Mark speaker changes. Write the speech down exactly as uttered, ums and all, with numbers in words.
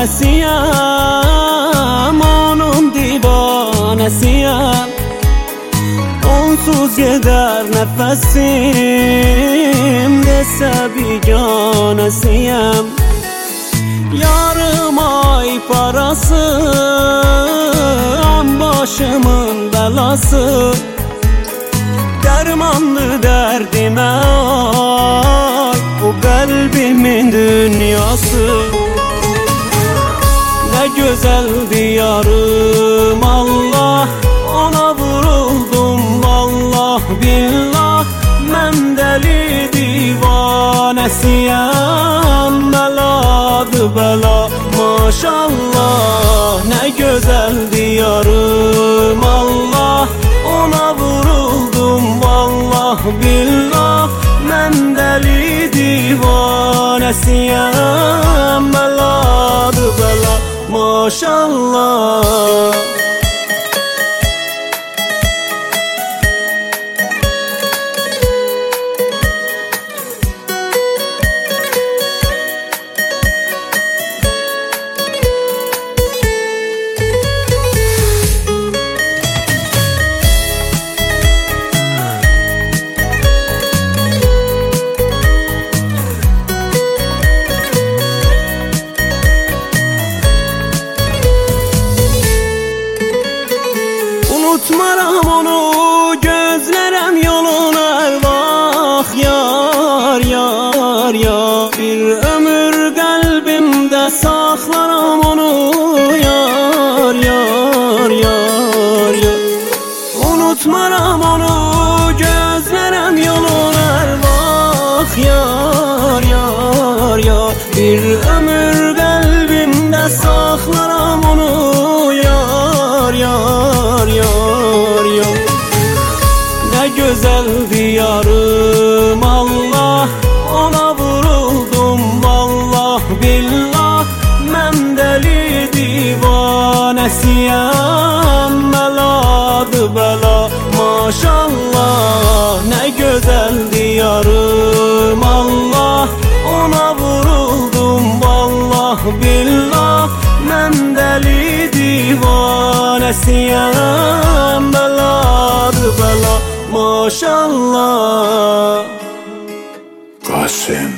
Speaker 1: divanesiyem, onun divanesiyem. Onsuz gider nefesim, dese biganesiyem. Yarım ay parası, an başımın belası. Dermanlı derdime ay, o kalbimin dünyası. Ne güzel diyarım Allah, ona vuruldum vallah billah. Ben deli divanesiyem, beladı bela maşallah. Ne güzel diyarım Allah, ona vuruldum vallah billah. Ben deli divanesiyem, beladı bela maşallah. Unutmaram onu, gözlerem yoluna vah yar yar yar. Bir ömür kalbimde saklaram onu yar yar yar yar. Unutmaram onu, gözlerem yoluna vah yar yar yar. Bir ömür kalbimde saklaram onu yar yar yar yar. Ne güzel diyarım Allah, ona vuruldum vallah billah. Ben deli divanesiyem, beladı bela maşallah. Ne güzel diyarım Allah, ona vuruldum vallah billah. Ben deli divanesiyem, beladı bela maşallah.
Speaker 2: Kasım